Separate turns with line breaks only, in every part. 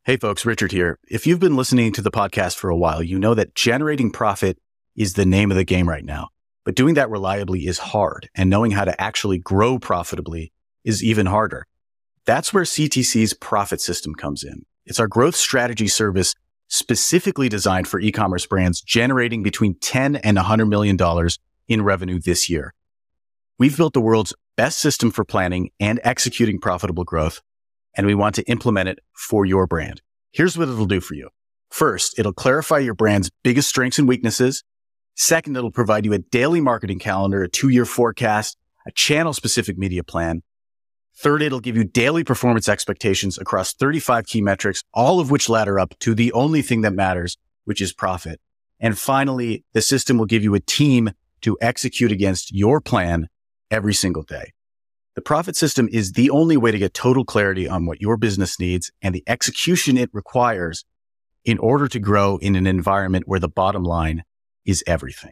Hey folks, Richard here. If you've been listening to the podcast for a while, you know that generating profit is the name of the game right now. But doing that reliably is hard, and knowing how to actually grow profitably is even harder. That's where CTC's Profit System comes in. It's our growth strategy service specifically designed for e-commerce brands generating between $10 and $100 million in revenue this year. We've built the world's best system for planning and executing profitable growth, and we want to implement it for your brand. Here's what it'll do for you. First, it'll clarify your brand's biggest strengths and weaknesses. Second, it'll provide you a daily marketing calendar, a 2-year forecast, a channel-specific media plan. Third, it'll give you daily performance expectations across 35 key metrics, all of which ladder up to the only thing that matters, which is profit. And finally, the system will give you a team to execute against your plan every single day. The Profit System is the only way to get total clarity on what your business needs and the execution it requires in order to grow in an environment where the bottom line is everything.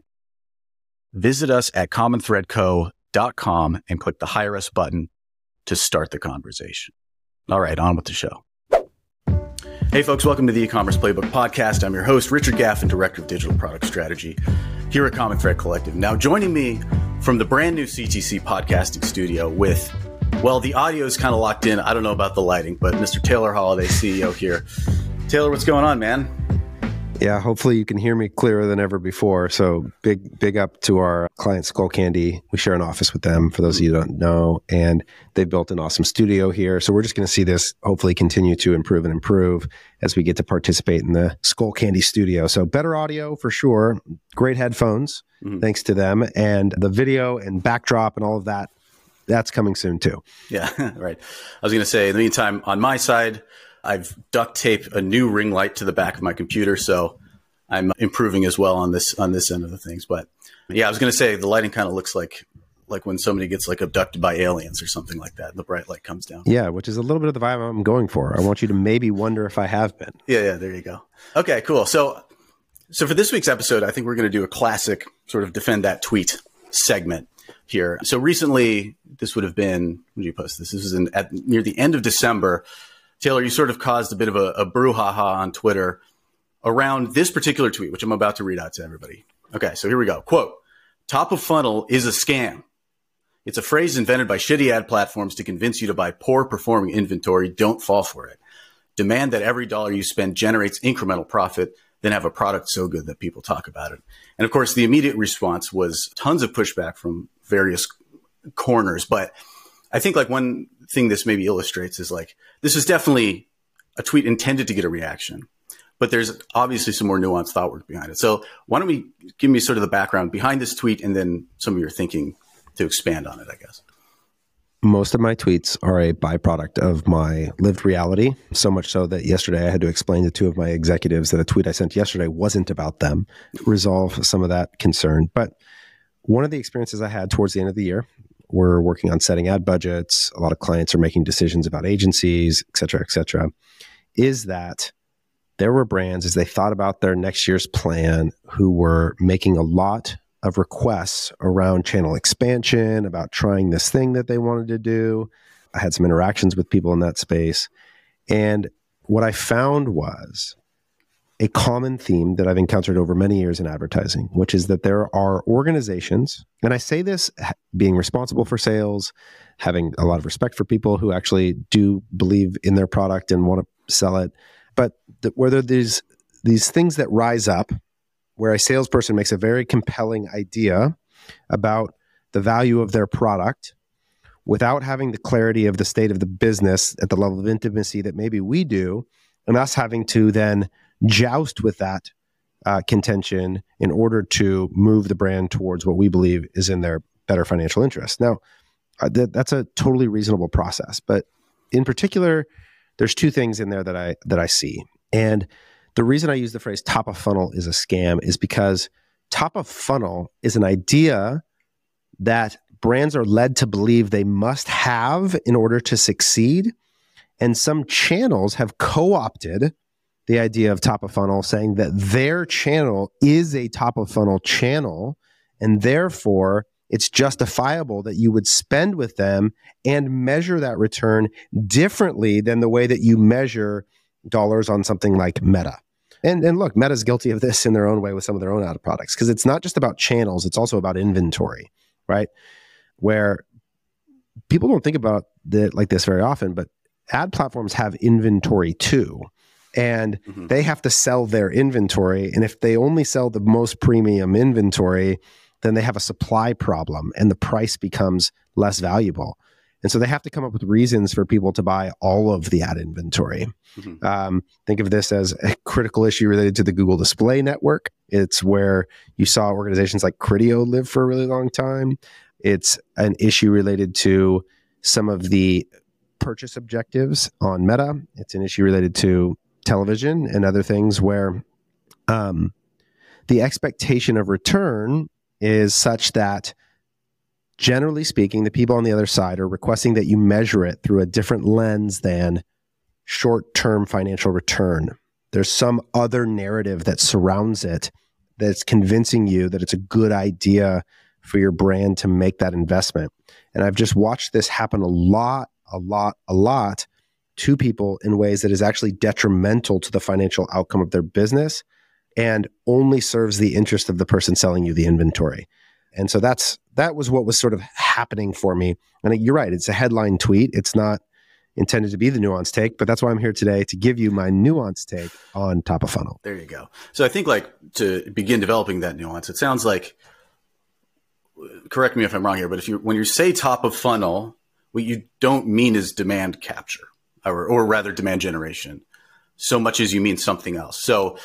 Visit us at commonthreadco.com and click the Hire Us button to start the conversation. All right, on with the show. Hey folks, welcome to the E-commerce Playbook Podcast. I'm your host, Richard Gaffin, Director of Digital Product Strategy here at Common Thread Collective. Now joining me from the brand new CTC podcasting studio with, well, the audio is kind of locked in. I don't know about the lighting, but Mr. Taylor Holiday, CEO here. Taylor, what's going on, man?
Yeah, hopefully you can hear me clearer than ever before. So big up to our client Skullcandy. We share an office with them, for those of you who don't know, and they've built an awesome studio here. So we're just going to see this hopefully continue to improve as we get to participate in the Skullcandy studio. So better audio for sure, great headphones, thanks to them, and the video and backdrop and all of that, that's coming soon too.
Yeah, right. I was going to say, in the meantime, on my side, I've duct taped a new ring light to the back of my computer, so I'm improving as well on this end of the things. But yeah, I was going to say the lighting kind of looks like when somebody gets like abducted by aliens or something like that. The bright light comes down.
Yeah, which is a little bit of the vibe I'm going for. I want you to maybe wonder if I have been.
Yeah, there you go. Okay, cool. So for this week's episode, I think we're going to do a classic sort of defend that tweet segment here. So recently, this would have been, when did you post this? This was near the end of December. Taylor, you sort of caused a bit of a brouhaha on Twitter around this particular tweet, which I'm about to read out to everybody. Okay, so here we go. Quote, "Top of funnel is a scam. It's a phrase invented by shitty ad platforms to convince you to buy poor performing inventory. Don't fall for it. Demand that every dollar you spend generates incremental profit, then have a product so good that people talk about it." And of course, the immediate response was tons of pushback from various corners. But I think like one thing this maybe illustrates is like, this is definitely a tweet intended to get a reaction, but there's obviously some more nuanced thought work behind it. So why don't we give me sort of the background behind this tweet and then some of your thinking to expand on it, I guess.
Most of my tweets are a byproduct of my lived reality, so much so that yesterday I had to explain to two of my executives that a tweet I sent yesterday wasn't about them, resolve some of that concern. But one of the experiences I had towards the end of the year, we're working on setting ad budgets. A lot of clients are making decisions about agencies, et cetera, is that there were brands as they thought about their next year's plan who were making a lot of requests around channel expansion, about trying this thing that they wanted to do. I had some interactions with people in that space. And what I found was a common theme that I've encountered over many years in advertising, which is that there are organizations, and I say this being responsible for sales, having a lot of respect for people who actually do believe in their product and want to sell it, but whether there's these things that rise up where a salesperson makes a very compelling idea about the value of their product without having the clarity of the state of the business at the level of intimacy that maybe we do, and us having to then joust with that contention in order to move the brand towards what we believe is in their better financial interest. Now, that's a totally reasonable process, but in particular, there's two things in there that I see. And the reason I use the phrase top of funnel is a scam is because top of funnel is an idea that brands are led to believe they must have in order to succeed. And some channels have co-opted the idea of top of funnel, saying that their channel is a top of funnel channel, and therefore it's justifiable that you would spend with them and measure that return differently than the way that you measure dollars on something like Meta. And look, Meta's guilty of this in their own way with some of their own ad products, because it's not just about channels, it's also about inventory, right? Where people don't think about it like this very often, but ad platforms have inventory too. And they have to sell their inventory. And if they only sell the most premium inventory, then they have a supply problem and the price becomes less valuable. And so they have to come up with reasons for people to buy all of the ad inventory. Think of this as a critical issue related to the Google Display Network. It's where you saw organizations like Criteo live for a really long time. It's an issue related to some of the purchase objectives on Meta. It's an issue related to television and other things where the expectation of return is such that, generally speaking, the people on the other side are requesting that you measure it through a different lens than short-term financial return. There's some other narrative that surrounds it that's convincing you that it's a good idea for your brand to make that investment. And I've just watched this happen a lot to people in ways that is actually detrimental to the financial outcome of their business and only serves the interest of the person selling you the inventory. And so that was what was sort of happening for me. And you're right, it's a headline tweet. It's not intended to be the nuanced take, but that's why I'm here today, to give you my nuanced take on top of funnel.
There you go. So I think, like, to begin developing that nuance, it sounds like, correct me if I'm wrong here, but when you say top of funnel, what you don't mean is demand capture, or rather demand generation, so much as you mean something else. So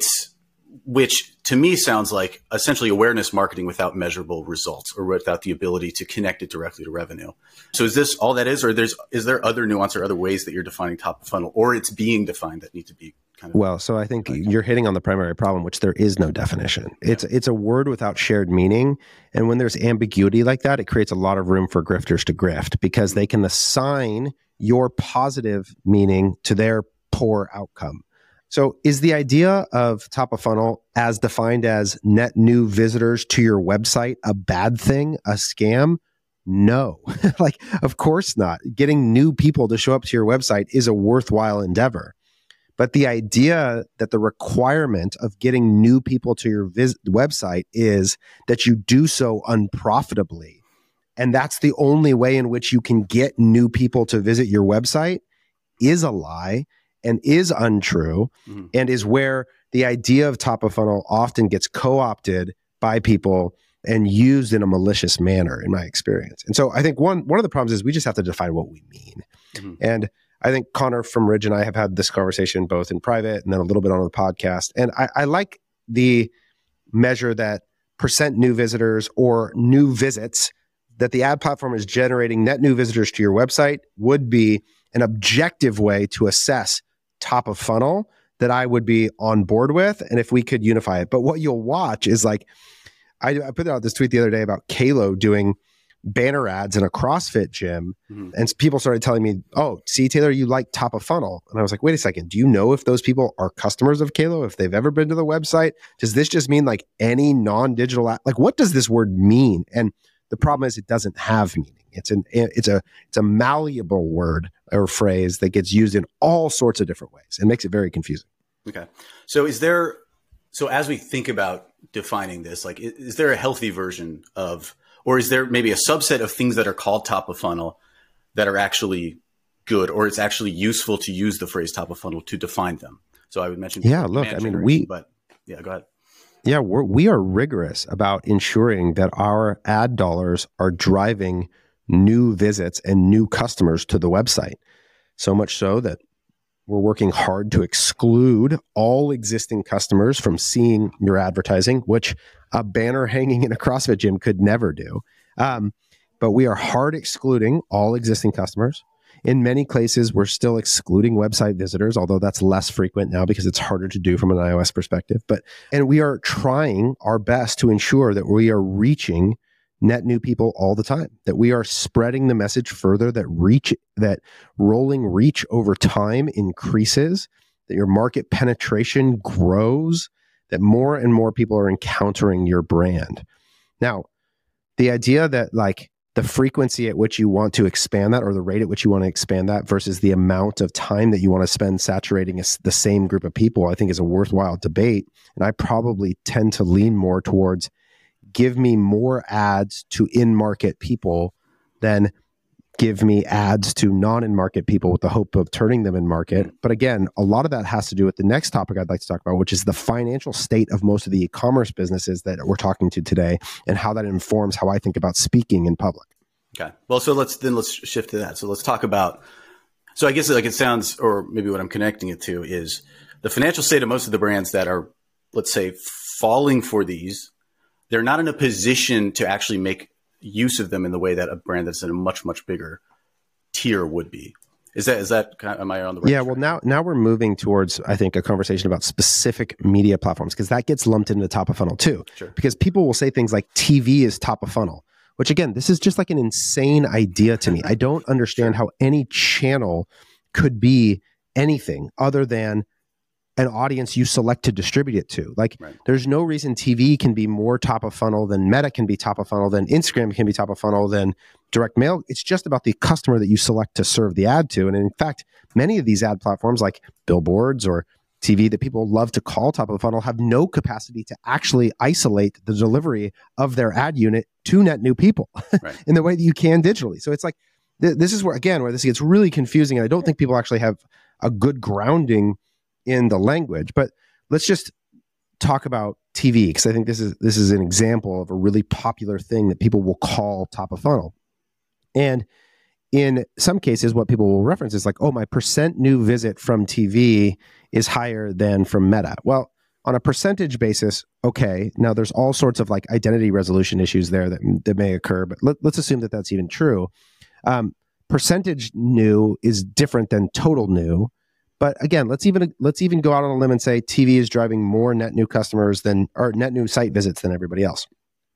which to me sounds like essentially awareness marketing without measurable results, or without the ability to connect it directly to revenue. So is this all that is, or is there other nuance or other ways that you're defining top of funnel, or it's being defined that need to be kind of?
Well, so I think you're hitting on the primary problem, which there is no definition. Yeah. It's a word without shared meaning. And when there's ambiguity like that, it creates a lot of room for grifters to grift, because they can assign your positive meaning to their poor outcome. So is the idea of top of funnel as defined as net new visitors to your website a bad thing, a scam? No, like, of course not. Getting new people to show up to your website is a worthwhile endeavor. But the idea that the requirement of getting new people to your website is that you do so unprofitably, and that's the only way in which you can get new people to visit your website, is a lie and is untrue, and is where the idea of top of funnel often gets co-opted by people and used in a malicious manner, in my experience. And so I think one of the problems is we just have to define what we mean. And I think Connor from Ridge and I have had this conversation both in private and then a little bit on the podcast. And I like the measure that percent new visitors or new visits, that the ad platform is generating net new visitors to your website, would be an objective way to assess top of funnel that I would be on board with, and if we could unify it. But what you'll watch is, like, I put out this tweet the other day about Kalo doing banner ads in a CrossFit gym, and people started telling me, "Oh, see, Taylor, you like top of funnel." And I was like, "Wait a second, do you know if those people are customers of Kalo? If they've ever been to the website? Does this just mean like any non-digital ad? Like, what does this word mean?" And the problem is, it doesn't have meaning. It's a malleable word or phrase that gets used in all sorts of different ways and makes it very confusing.
Okay. So as we think about defining this, like, is there a healthy version of, or is there maybe a subset of things that are called top of funnel that are actually good, or it's actually useful to use the phrase top of funnel to define them? So I would mention.
Yeah, look, I mean,
go ahead.
Yeah, we are rigorous about ensuring that our ad dollars are driving new visits and new customers to the website. So much so that we're working hard to exclude all existing customers from seeing your advertising, which a banner hanging in a CrossFit gym could never do. But we are hard excluding all existing customers. In many cases, we're still excluding website visitors, although that's less frequent now because it's harder to do from an iOS perspective. And we are trying our best to ensure that we are reaching net new people all the time, that we are spreading the message further, that rolling reach over time increases, that your market penetration grows, that more and more people are encountering your brand. Now, the idea that, like, the frequency at which you want to expand that, or the rate at which you want to expand that, versus the amount of time that you want to spend saturating the same group of people, I think is a worthwhile debate. And I probably tend to lean more towards give me more ads to in-market people than give me ads to non-in-market people with the hope of turning them in market. But again, a lot of that has to do with the next topic I'd like to talk about, which is the financial state of most of the e-commerce businesses that we're talking to today, and how that informs how I think about speaking in public.
Okay. Well, so let's shift to that. So let's talk about, so I guess like it sounds, or maybe what I'm connecting it to is the financial state of most of the brands that are, let's say, falling for these. They're not in a position to actually make use of them in the way that a brand that's in a much, much bigger tier would be. Is that kind of, am I on the right track?
Well, now we're moving towards, I think, a conversation about specific media platforms, because that gets lumped into top of funnel too.
Sure.
Because people will say things like TV is top of funnel, which again, this is just like an insane idea to me. I don't understand how any channel could be anything other than an audience you select to distribute it to. Like, right. There's no reason TV can be more top of funnel than Meta can be top of funnel, than Instagram can be top of funnel, than direct mail. It's just about the customer that you select to serve the ad to. And in fact, many of these ad platforms like billboards or TV that people love to call top of the funnel have no capacity to actually isolate the delivery of their ad unit to net new people right. in the way that you can digitally. So it's like, this is where, again, where this gets really confusing. And I don't think people actually have a good grounding in the language. But let's just talk about TV, because I think this is an example of a really popular thing that people will call top of funnel. And in some cases, what people will reference is like, oh, my percent new visit from TV is higher than from Meta. Well, on a percentage basis, okay. Now there's all sorts of like identity resolution issues there that may occur, but let's assume that that's even true. Percentage new is different than total new. But again, let's even go out on a limb and say TV is driving more net new customers or net new site visits than everybody else.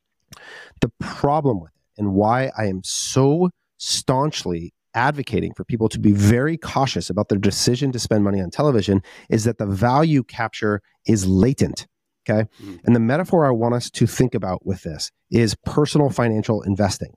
The problem with it, and why I am so staunchly advocating for people to be very cautious about their decision to spend money on television, is that the value capture is latent. Okay. Mm-hmm. And the metaphor I want us to think about with this is personal financial investing.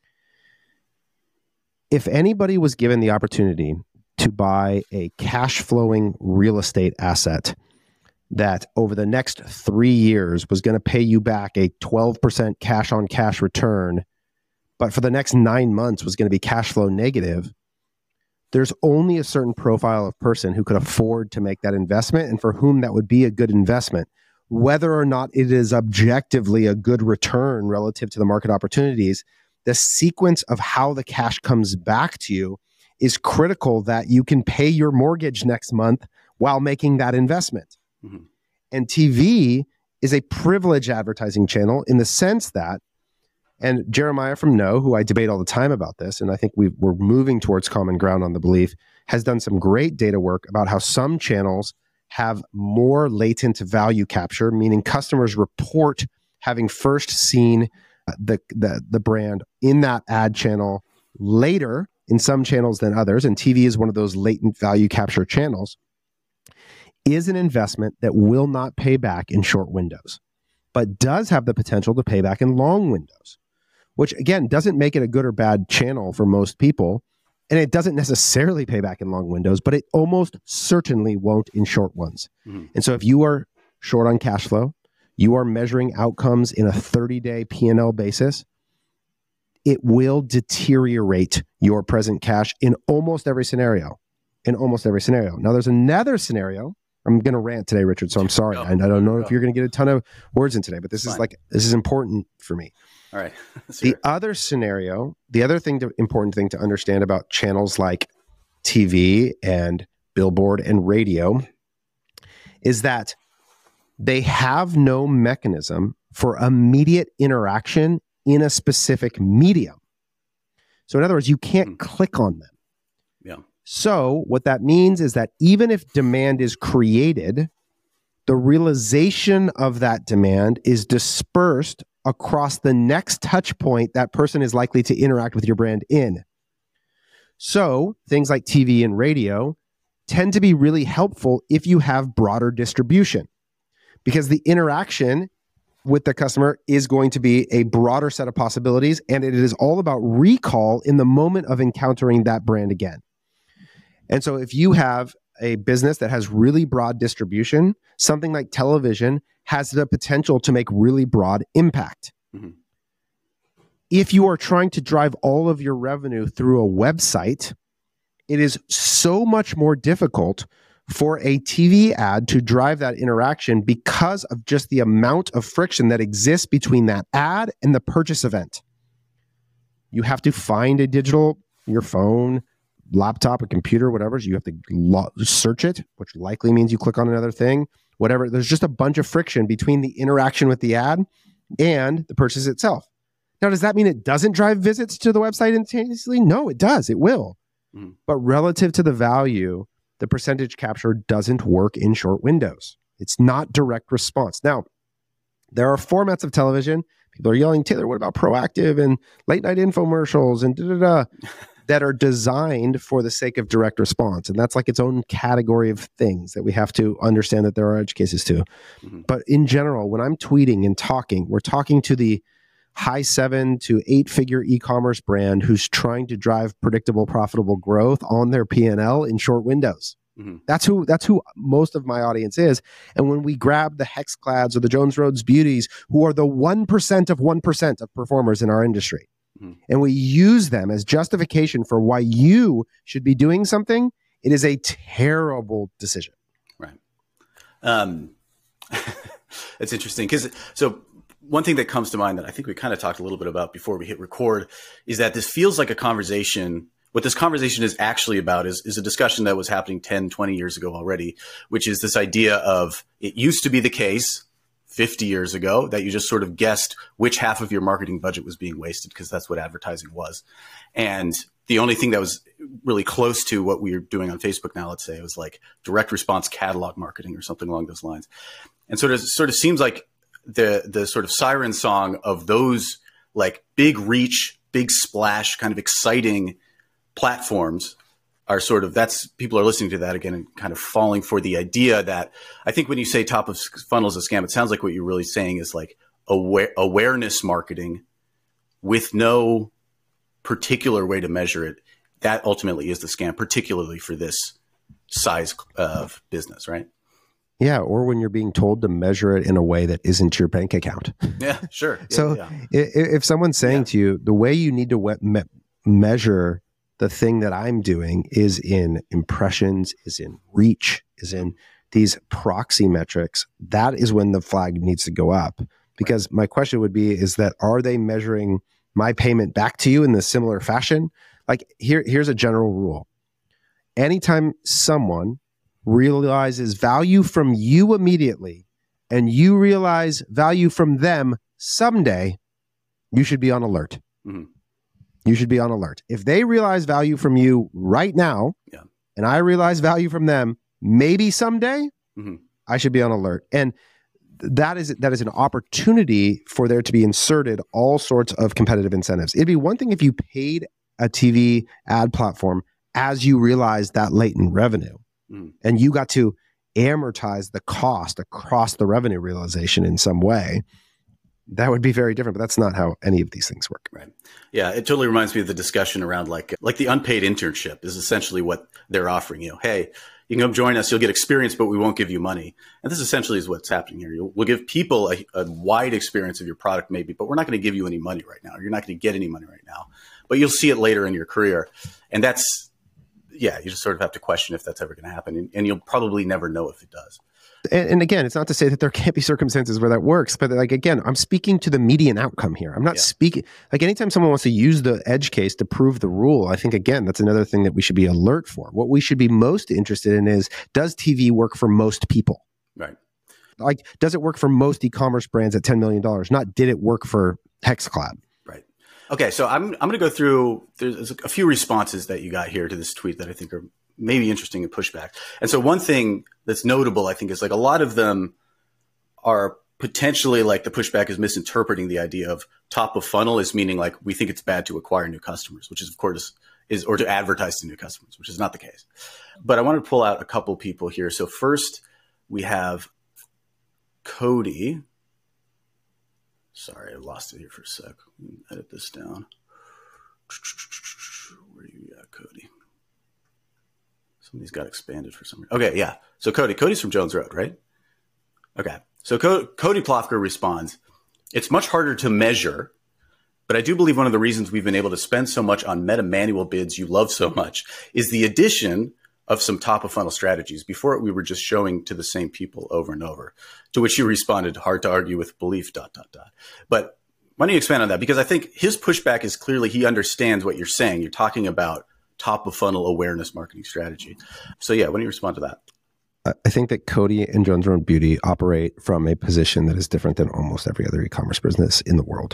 If anybody was given the opportunity to buy a cash flowing real estate asset that over the next 3 years was going to pay you back a 12% cash on cash return, but for the next 9 months was going to be cash flow negative, there's only a certain profile of person who could afford to make that investment and for whom that would be a good investment. Whether or not it is objectively a good return relative to the market opportunities, the sequence of how the cash comes back to you is critical, that you can pay your mortgage next month while making that investment. Mm-hmm. And TV is a privileged advertising channel in the sense that, and Jeremiah from No, who I debate all the time about this, and I think we're moving towards common ground on the belief, has done some great data work about how some channels have more latent value capture, meaning customers report having first seen the brand in that ad channel later in some channels than others, and TV is one of those latent value capture channels, is an investment that will not pay back in short windows, but does have the potential to pay back in long windows, which again, doesn't make it a good or bad channel for most people. And it doesn't necessarily pay back in long windows, but it almost certainly won't in short ones. Mm-hmm. And so if you are short on cash flow, you are measuring outcomes in a 30-day P&L basis, it will deteriorate your present cash in almost every scenario. Now, there's another scenario. I'm going to rant today, Richard, so I'm sorry. I don't know if you're going to get a ton of words in today, but this is important for me.
All right.
The other scenario, important thing to understand about channels like TV and billboard and radio is that they have no mechanism for immediate interaction in a specific medium. So in other words, you can't click on them.
Yeah.
So what that means is that even if demand is created, the realization of that demand is dispersed across the next touch point that person is likely to interact with your brand in. So things like TV and radio tend to be really helpful if you have broader distribution, because the interaction with the customer is going to be a broader set of possibilities. And it is all about recall in the moment of encountering that brand again. And so if you have a business that has really broad distribution, something like television has the potential to make really broad impact. Mm-hmm. If you are trying to drive all of your revenue through a website, it is so much more difficult for a TV ad to drive that interaction because of just the amount of friction that exists between that ad and the purchase event. You have to find a digital, your phone, laptop, a computer, whatever. You have to search it, which likely means you click on another thing, whatever. There's just a bunch of friction between the interaction with the ad and the purchase itself. Now, does that mean it doesn't drive visits to the website instantaneously? No, it does. It will. Mm. But relative to the value, the percentage capture doesn't work in short windows. It's not direct response. Now, there are formats of television. People are yelling, Taylor, what about proactive and late night infomercials and da-da-da that are designed for the sake of direct response. And that's like its own category of things that we have to understand that there are edge cases to. Mm-hmm. But in general, when I'm tweeting and talking, we're talking to the high 7 to 8 figure e-commerce brand who's trying to drive predictable, profitable growth on their P&L in short windows. Mm-hmm. That's who most of my audience is. And when we grab the Hexclads or the Jones Roads Beauties, who are the 1% of 1% of performers in our industry, mm-hmm. and we use them as justification for why you should be doing something, it is a terrible decision.
Right. That's interesting because one thing that comes to mind that I think we kind of talked a little bit about before we hit record is that this feels like a conversation. What this conversation is actually about is a discussion that was happening 10, 20 years ago already, which is this idea of it used to be the case 50 years ago that you just sort of guessed which half of your marketing budget was being wasted because that's what advertising was. And the only thing that was really close to what we're doing on Facebook now, let's say, it was like direct response catalog marketing or something along those lines. And so it sort of seems like the sort of siren song of those like big reach, big splash, kind of exciting platforms are sort of, that's, people are listening to that again and kind of falling for the idea that I think when you say top of funnel is a scam, it sounds like what you're really saying is like awareness marketing with no particular way to measure it. That ultimately is the scam, particularly for this size of business, right?
Yeah, or when you're being told to measure it in a way that isn't your bank account.
Yeah, sure. Yeah,
so
yeah.
If someone's saying to you, the way you need to measure the thing that I'm doing is in impressions, is in reach, is in these proxy metrics, that is when the flag needs to go up. Because my question would be, is that, are they measuring my payment back to you in the similar fashion? Like here's a general rule. Anytime someone realizes value from you immediately and you realize value from them someday, you should be on alert. Mm-hmm. You should be on alert. If they realize value from you right now, yeah, and I realize value from them maybe someday, mm-hmm, I should be on alert. And that is an opportunity for there to be inserted all sorts of competitive incentives. It'd be one thing if you paid a TV ad platform as you realize that latent revenue, and you got to amortize the cost across the revenue realization in some way. That would be very different, but that's not how any of these things work.
Right. Yeah, it totally reminds me of the discussion around like the unpaid internship is essentially what they're offering you. Hey, you can come join us, you'll get experience, but we won't give you money. And this essentially is what's happening here. We'll give people a wide experience of your product maybe, but we're not going to give you any money right now. You're not going to get any money right now, but you'll see it later in your career. And that's, yeah, you just sort of have to question if that's ever going to happen. And you'll probably never know if it does.
And again, it's not to say that there can't be circumstances where that works, but like, again, I'm speaking to the median outcome here. I'm not speaking, like anytime someone wants to use the edge case to prove the rule, I think, again, that's another thing that we should be alert for. What we should be most interested in is, does TV work for most people?
Right.
Like, does it work for most e-commerce brands at $10 million? Not, did it work for Hexclad?
Right. Okay, so I'm going to go through, there's a few responses that you got here to this tweet that I think are maybe interesting and pushback. And so one thing that's notable, I think, is like a lot of them are potentially like the pushback is misinterpreting the idea of top of funnel as meaning like we think it's bad to acquire new customers, which is of course is or to advertise to new customers, which is not the case. But I want to pull out a couple people here. So first we have Cody. Sorry, I lost it here for a sec. Edit this down. Where are you at, Cody? Somebody's got expanded for some reason. Okay, yeah. So Cody's from Jones Road, right? Okay. So Cody Plofker responds, it's much harder to measure, but I do believe one of the reasons we've been able to spend so much on meta manual bids you love so much is the addition of some top of funnel strategies. Before it, we were just showing to the same people over and over, to which you responded, hard to argue with belief, ... But why don't you expand on that? Because I think his pushback is clearly he understands what you're saying. You're talking about top of funnel awareness marketing strategy. So yeah, why don't you respond to that?
I think that Cody and Jones Road Beauty operate from a position that is different than almost every other e-commerce business in the world.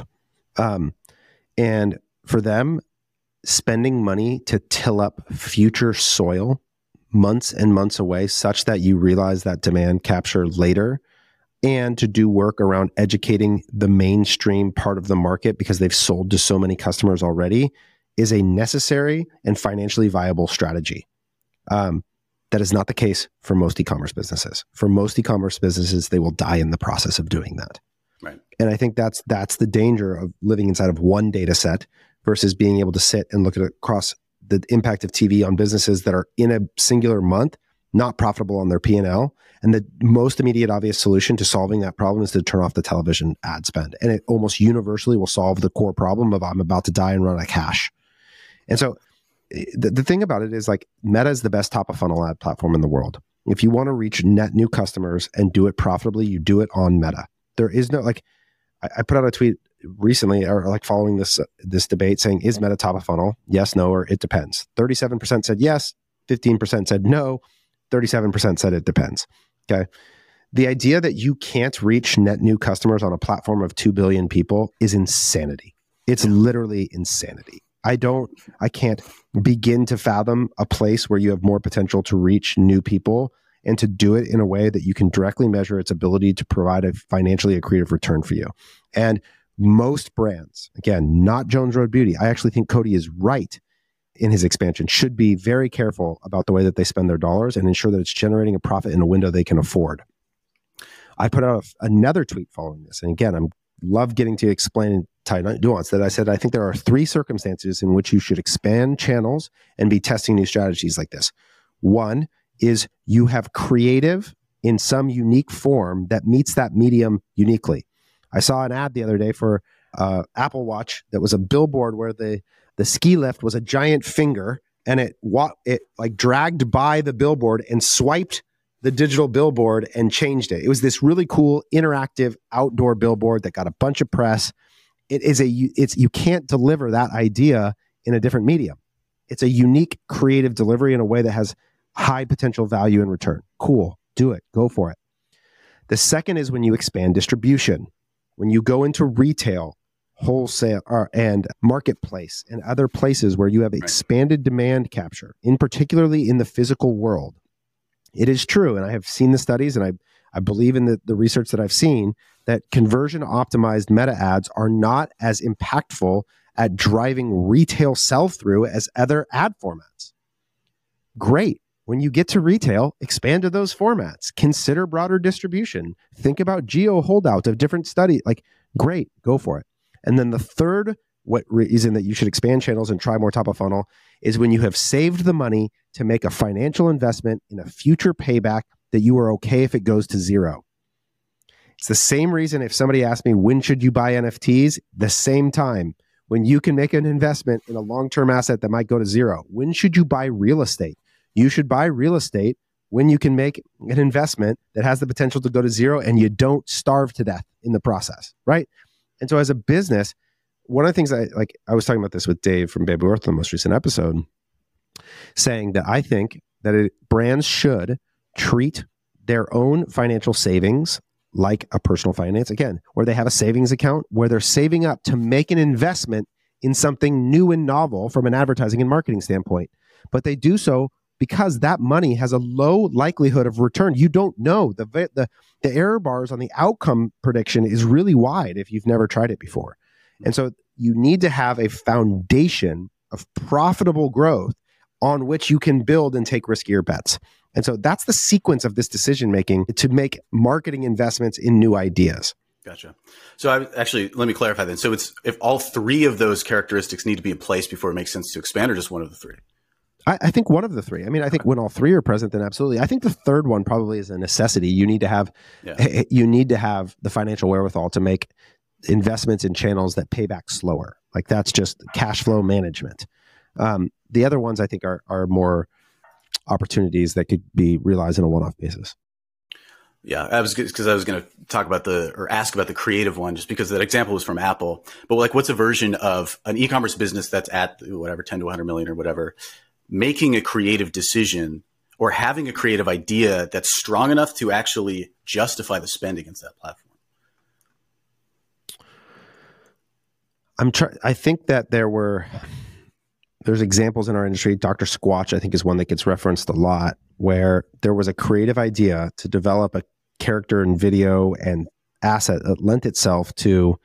And for them, spending money to till up future soil months and months away such that you realize that demand capture later, and to do work around educating the mainstream part of the market because they've sold to so many customers already, is a necessary and financially viable strategy. That is not the case for most e-commerce businesses. For most e-commerce businesses, they will die in the process of doing that.
Right.
And I think that's the danger of living inside of one data set versus being able to sit and look at across the impact of TV on businesses that are in a singular month, not profitable on their P&L. And the most immediate obvious solution to solving that problem is to turn off the television ad spend. And it almost universally will solve the core problem of I'm about to die and run out of cash. And so the thing about it is like Meta is the best top of funnel ad platform in the world. If you want to reach net new customers and do it profitably, you do it on Meta. There is no, like, I put out a tweet recently, or like following this debate saying, is Meta top of funnel? Yes, no, or it depends. 37% said yes, 15% said no, 37% said it depends. Okay. The idea that you can't reach net new customers on a platform of 2 billion people is insanity. It's literally insanity. I can't begin to fathom a place where you have more potential to reach new people and to do it in a way that you can directly measure its ability to provide a financially accretive return for you. And most brands, again, not Jones Road Beauty, I actually think Cody is right in his expansion, should be very careful about the way that they spend their dollars and ensure that it's generating a profit in a window they can afford. I put out another tweet following this. And again, I love getting to explain nuance that I said, I think there are 3 circumstances in which you should expand channels and be testing new strategies like this. One is you have creative in some unique form that meets that medium uniquely. I saw an ad the other day for Apple Watch that was a billboard where the ski lift was a giant finger and it like dragged by the billboard and swiped the digital billboard and changed it. It was this really cool interactive outdoor billboard that got a bunch of press. You can't deliver that idea in a different medium. It's a unique creative delivery in a way that has high potential value in return. Cool. Do it. Go for it. The second is when you expand distribution. When you go into retail, wholesale, and marketplace and other places where you have expanded demand capture, particularly in the physical world. It is true, and I have seen the studies, and I believe in the research that I've seen, that conversion optimized meta ads are not as impactful at driving retail sell-through as other ad formats. Great. When you get to retail, expand to those formats. Consider broader distribution. Think about geo holdout of different studies. Like, great, go for it. And then the third reason that you should expand channels and try more top of funnel is when you have saved the money to make a financial investment in a future payback that you are okay if it goes to zero. It's the same reason if somebody asked me, when should you buy NFTs? The same time. When you can make an investment in a long-term asset that might go to zero. When should you buy real estate? You should buy real estate when you can make an investment that has the potential to go to zero and you don't starve to death in the process, right? And so as a business, one of the things I was talking about this with Dave from Baby Earth, the most recent episode, saying that I think that brands should treat their own financial savings like a personal finance, again, where they have a savings account where they're saving up to make an investment in something new and novel from an advertising and marketing standpoint. But they do so because that money has a low likelihood of return. You don't know. The error bars on the outcome prediction is really wide if you've never tried it before. And so you need to have a foundation of profitable growth on which you can build and take riskier bets. And so that's the sequence of this decision making to make marketing investments in new ideas.
Gotcha. So let me clarify then. So it's if all three of those characteristics need to be in place before it makes sense to expand, or just one of the three?
I think one of the three. I mean, I think when all three are present, then absolutely. I think the third one probably is a necessity. You need to have the financial wherewithal to make investments in channels that pay back slower. Like that's just cash flow management. The other ones I think are more opportunities that could be realized on a one-off basis.
Yeah, I was going to talk about ask about the creative one, just because that example was from Apple. But like, what's a version of an e-commerce business that's at whatever 10 to 100 million or whatever, making a creative decision or having a creative idea that's strong enough to actually justify the spend against that platform?
I think that there's examples in our industry. Dr. Squatch, I think, is one that gets referenced a lot, where there was a creative idea to develop a character and video and asset that lent itself to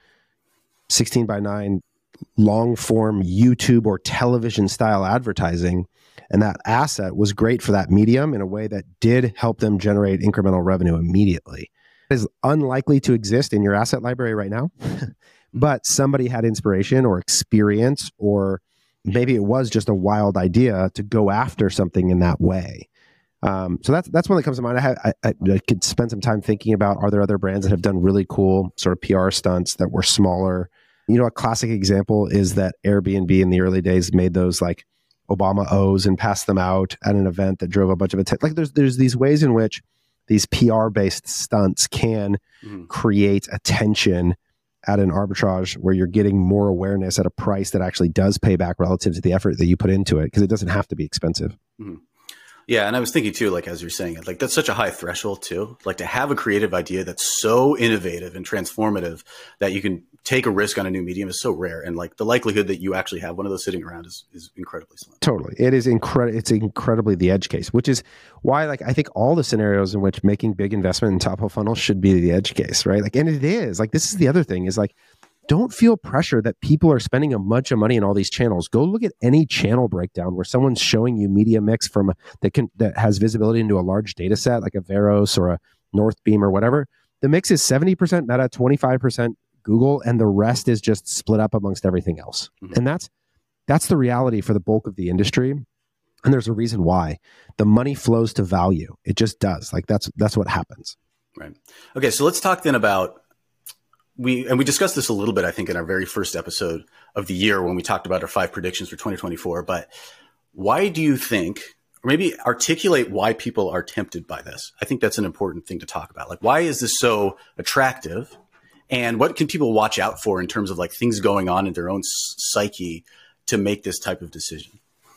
16:9 long form YouTube or television style advertising. And that asset was great for that medium in a way that did help them generate incremental revenue immediately. It is unlikely to exist in your asset library right now, but somebody had inspiration or experience, or maybe it was just a wild idea to go after something in that way. So that's one that comes to mind. I could spend some time thinking about, are there other brands that have done really cool sort of PR stunts that were smaller? You know, a classic example is that Airbnb in the early days made those like Obama O's and passed them out at an event that drove a bunch of attention. Like there's these ways in which these PR based stunts can create attention at an arbitrage where you're getting more awareness at a price that actually does pay back relative to the effort that you put into it, because it doesn't have to be expensive.
Mm-hmm. Yeah. And I was thinking too, like, as you're saying it, like that's such a high threshold too, like to have a creative idea that's so innovative and transformative that you can take a risk on a new medium is so rare. And like the likelihood that you actually have one of those sitting around is incredibly slim.
Totally. It is it's incredibly the edge case, which is why, like, I think all the scenarios in which making big investment in top of funnel should be the edge case, right? Like, and it is like, this is the other thing is like, don't feel pressure that people are spending a bunch of money in all these channels. Go look at any channel breakdown where someone's showing you media mix that has visibility into a large data set, like a Veros or a Northbeam or whatever. The mix is 70% Meta, 25% Google, and the rest is just split up amongst everything else. Mm-hmm. And that's the reality for the bulk of the industry. And there's a reason why. The money flows to value. It just does. Like that's what happens.
Right. Okay. So let's talk then about, we discussed this a little bit, I think, in our very first episode of the year when we talked about our 5 predictions for 2024. But why do you think, or maybe articulate why people are tempted by this? I think that's an important thing to talk about. Like, why is this so attractive? And what can people watch out for in terms of like things going on in their own psyche to make this type of decision?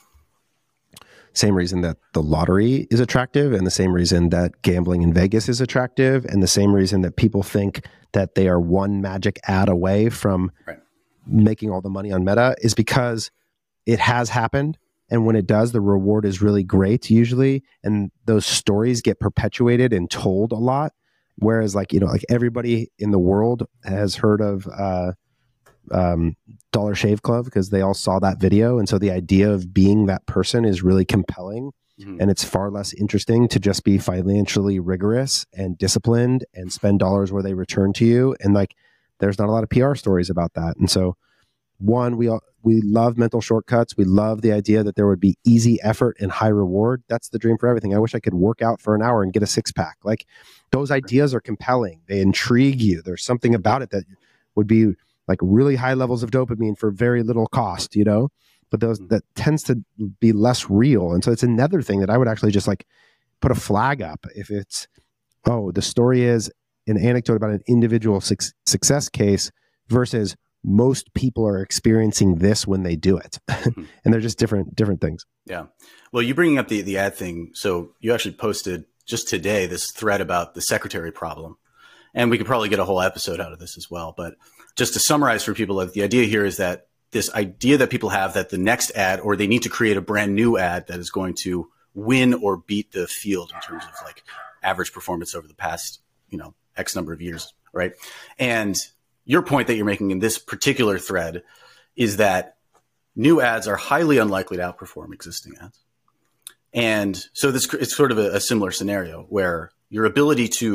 Same reason that the lottery is attractive, and the same reason that gambling in Vegas is attractive, and the same reason that people think that they are one magic ad away from making all the money on Meta is because it has happened. And when it does, the reward is really great usually. And those stories get perpetuated and told a lot. Whereas like everybody in the world has heard of Dollar Shave Club because they all saw that video. And so the idea of being that person is really compelling. Mm-hmm. And it's far less interesting to just be financially rigorous and disciplined and spend dollars where they return to you. And like, there's not a lot of PR stories about that. And so one, we love mental shortcuts. We love the idea that there would be easy effort and high reward. That's the dream for everything. I wish I could work out for an hour and get a 6-pack. Like those ideas are compelling. They intrigue you. There's something about it that would be like really high levels of dopamine for very little cost, but that tends to be less real. And so it's another thing that I would actually just like put a flag up if it's, the story is an anecdote about an individual success case versus most people are experiencing this when they do it. And they're just different things.
Yeah. Well, you bringing up the ad thing. So you actually posted just today this thread about the secretary problem. And we could probably get a whole episode out of this as well. But just to summarize for people, the idea here is that this idea that people have that the next ad, or they need to create a brand new ad that is going to win or beat the field in terms of like average performance over the past, X number of years. Right. And your point that you're making in this particular thread is that new ads are highly unlikely to outperform existing ads. And so it's sort of a similar scenario where your ability to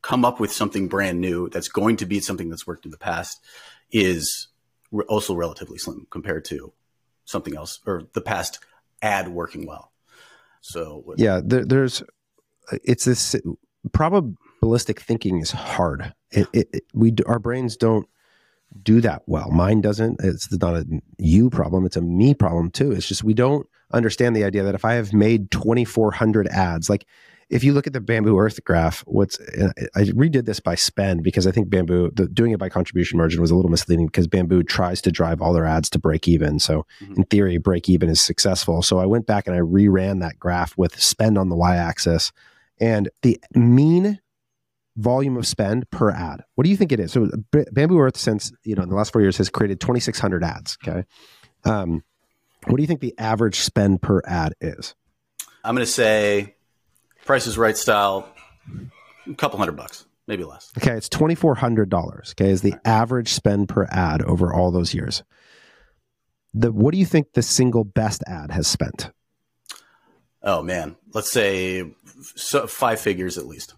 come up with something brand new that's going to beat something that's worked in the past is also relatively slim compared to something else or the past ad working well. So
yeah, it's this probabilistic thinking is hard. Our brains don't do that well. Mine doesn't. It's not a you problem. It's a me problem too. It's just we don't understand the idea that if I have made 2,400 ads, like if you look at the Bamboo Earth graph, I redid this by spend because I think Bamboo, doing it by contribution margin was a little misleading because Bamboo tries to drive all their ads to break even. So in theory, break even is successful. So I went back and I reran that graph with spend on the y-axis and the mean volume of spend per ad. What do you think it is? So Bamboo Earth, since in the last 4 years, has created 2,600 ads. Okay, what do you think the average spend per ad is?
I'm going to say Price is Right style, a couple $100, maybe less.
Okay, it's $2,400. Okay, is the average spend per ad over all those years. What do you think the single best ad has spent?
Oh man, let's say 5 figures at least.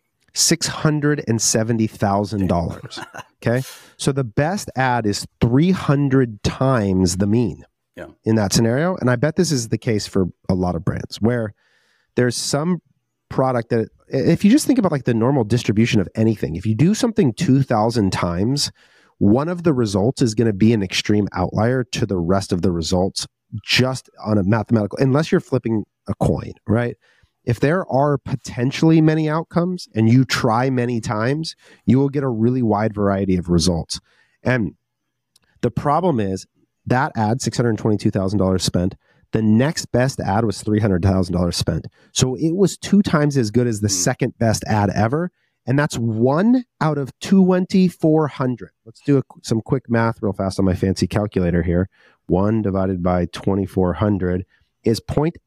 $670,000. Okay. So the best ad is 300 times the mean in that scenario. And I bet this is the case for a lot of brands where there's some product that if you just think about like the normal distribution of anything, if you do something 2,000 times, one of the results is going to be an extreme outlier to the rest of the results just on a mathematical, unless you're flipping a coin, right? If there are potentially many outcomes and you try many times, you will get a really wide variety of results. And the problem is that ad, $622,000 spent, the next best ad was $300,000 spent. So it was 2 times as good as the second best ad ever. And that's 1 out of 2,400. Let's do some quick math real fast on my fancy calculator here. 1 divided by 2,400 is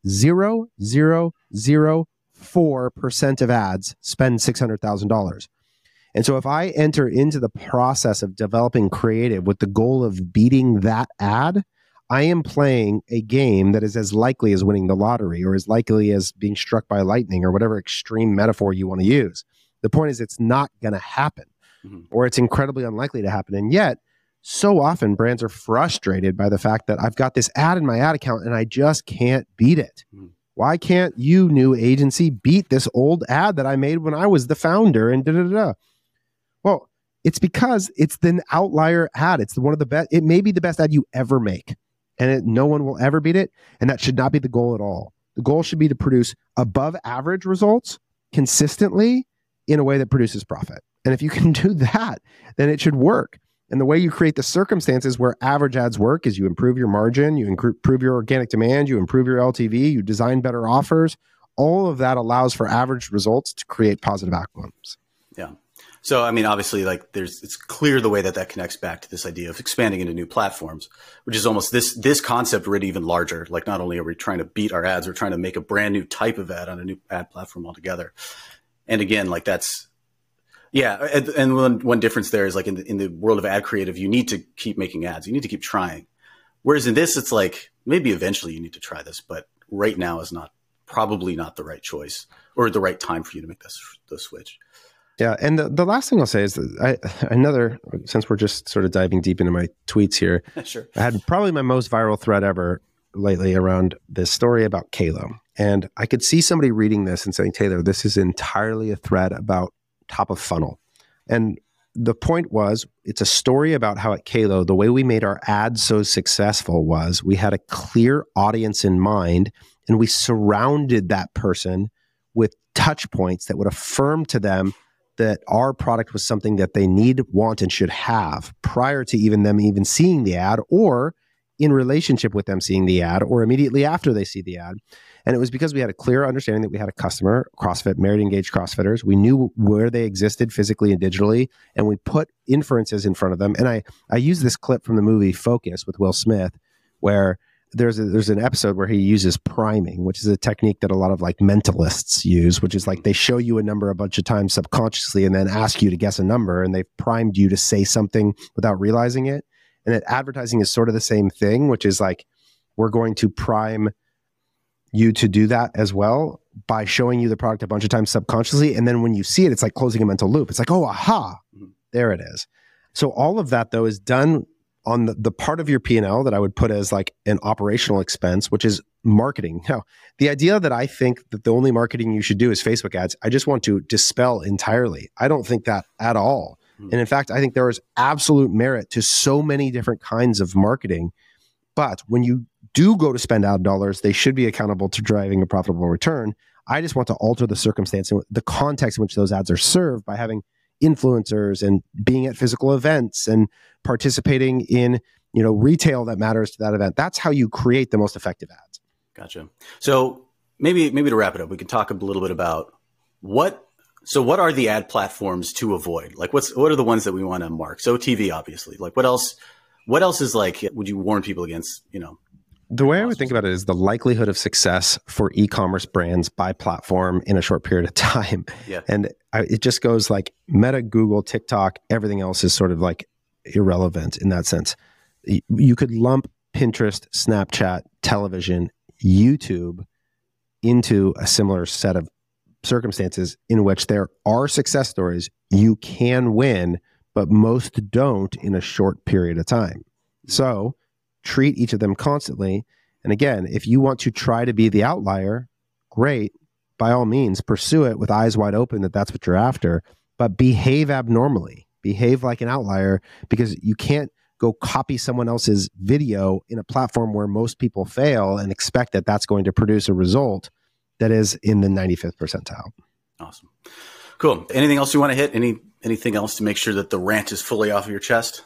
0.0004% of ads spend $600,000. And so if I enter into the process of developing creative with the goal of beating that ad, I am playing a game that is as likely as winning the lottery or as likely as being struck by lightning or whatever extreme metaphor you want to use. The point is it's not going to happen or it's incredibly unlikely to happen. And yet, so often brands are frustrated by the fact that I've got this ad in my ad account and I just can't beat it. Why can't you, new agency, beat this old ad that I made when I was the founder and da-da-da-da? Well, it's because it's the outlier ad. It's one of the best. It may be the best ad you ever make and no one will ever beat it. And that should not be the goal at all. The goal should be to produce above average results consistently in a way that produces profit. And if you can do that, then it should work. And the way you create the circumstances where average ads work is you improve your margin, you improve your organic demand, you improve your LTV, you design better offers. All of that allows for average results to create positive outcomes.
Yeah. So, I mean, obviously, like it's clear the way that connects back to this idea of expanding into new platforms, which is almost this concept written even larger. Like not only are we trying to beat our ads, we're trying to make a brand new type of ad on a new ad platform altogether. And again, like that's, yeah. And one difference there is like in the world of ad creative, you need to keep making ads. You need to keep trying. Whereas in this, it's like maybe eventually you need to try this, but right now is probably not the right choice or the right time for you to make the switch.
Yeah. And the last thing I'll say is that since we're just sort of diving deep into my tweets here,
sure.
I had probably my most viral thread ever lately around this story about Kalo. And I could see somebody reading this and saying, Taylor, this is entirely a thread about top of funnel. And the point was, it's a story about how at Kalo, the way we made our ads so successful was we had a clear audience in mind and we surrounded that person with touch points that would affirm to them that our product was something that they need, want, and should have prior to them even seeing the ad or in relationship with them seeing the ad or immediately after they see the ad. And it was because we had a clear understanding that we had a customer, CrossFit, married, engaged CrossFitters. We knew where they existed physically and digitally, and we put inferences in front of them. And I use this clip from the movie Focus with Will Smith, where there's an episode where he uses priming, which is a technique that a lot of like mentalists use, which is like they show you a number a bunch of times subconsciously and then ask you to guess a number, and they've primed you to say something without realizing it. And advertising is sort of the same thing, which is like we're going to prime you to do that as well by showing you the product a bunch of times subconsciously. And then when you see it, it's like closing a mental loop. It's like, oh, aha, there it is. So all of that, though, is done on the part of your P&L that I would put as like an operational expense, which is marketing. Now, the idea that I think that the only marketing you should do is Facebook ads, I just want to dispel entirely. I don't think that at all. And in fact, I think there is absolute merit to so many different kinds of marketing. But when you do go to spend ad dollars, they should be accountable to driving a profitable return. I just want to alter the circumstance, the context in which those ads are served by having influencers and being at physical events and participating in, retail that matters to that event. That's how you create the most effective ads.
Gotcha. So maybe to wrap it up, we can talk a little bit about what are the ad platforms to avoid? Like what are the ones that we want to mark? So TV, obviously. Like what else is like, would you warn people against,
The way I would think about it is the likelihood of success for e-commerce brands by platform in a short period of time.
Yeah.
And it just goes like Meta, Google, TikTok, everything else is sort of like irrelevant in that sense. You could lump Pinterest, Snapchat, television, YouTube into a similar set of circumstances in which there are success stories. You can win, but most don't in a short period of time. So treat each of them constantly. And again, if you want to try to be the outlier, great. By all means, pursue it with eyes wide open that that's what you're after, but behave abnormally. Behave like an outlier, because you can't go copy someone else's video in a platform where most people fail and expect that that's going to produce a result that is in the 95th percentile.
Awesome. Cool. Anything else you want to hit? Anything else to make sure that the rant is fully off of your chest?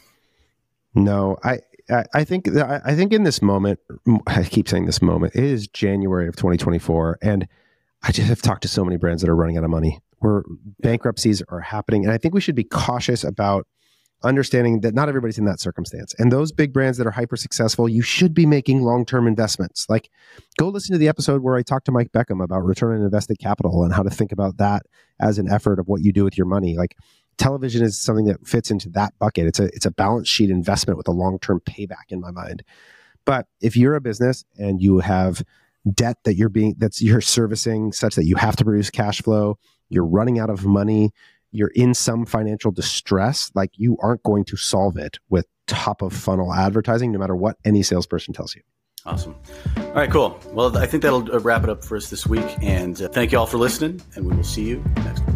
No, I think in this moment, I keep saying this moment, it is January of 2024. And I just have talked to so many brands that are running out of money, where bankruptcies are happening. And I think we should be cautious about understanding that not everybody's in that circumstance. And those big brands that are hyper successful, you should be making long-term investments. Like, go listen to the episode where I talked to Mike Beckham about return on invested capital and how to think about that as an effort of what you do with your money. Like, television is something that fits into that bucket. It's a balance sheet investment with a long-term payback in my mind. But if you're a business and you have debt that you're servicing such that you have to produce cash flow, you're running out of money, you're in some financial distress, like, you aren't going to solve it with top of funnel advertising, no matter what any salesperson tells you.
Awesome. All right, cool. Well, I think that'll wrap it up for us this week. And thank you all for listening, and we will see you next week.